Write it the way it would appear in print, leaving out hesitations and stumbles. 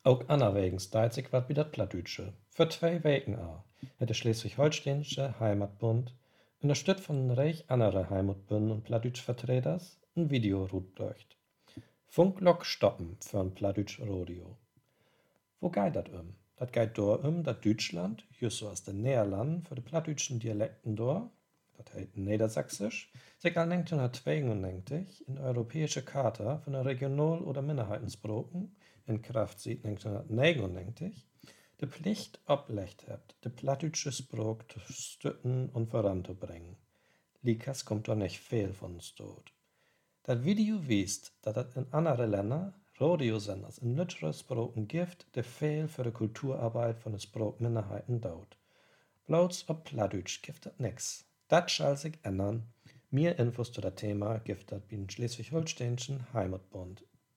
Ook anerwegens deit sich wat wie dat Plattdütsche. Für 2 Weken a hat der Schleswig-Holsteinische Heimatbund unterstützt von reich andere Heimatbünden und Plattdütsch-Vertreters ein Video rutblöcht. Funklok stoppen für ein Plattdütsch Rodeo. Wo geht dat um? Dat geht dat Deutschland, just so as de Niederlanden, für de plattdütschen Dialekten dat heet Niedersächsisch, sich an 1992 in de Europäische Charta von den Regional- oder Minderheitensproken, in Kraft sieht 1999, de Pflicht oplegt hebt, de plattdütsche Sprok zu stütten und voranzubringen. Likas kommt doch nicht viel von uns dort. Dat Video wiest, dat het in andere Länder Radiosenders in nützere Sproken gibt, die viel für die Kulturarbeit von den Sprokminderheiten dauert. Bloß ob Plattdeutsch gibt das nix. Das soll sich ändern. Mehr Infos zu dem Thema gibt es beim Schleswig-Holsteinischen Heimatbund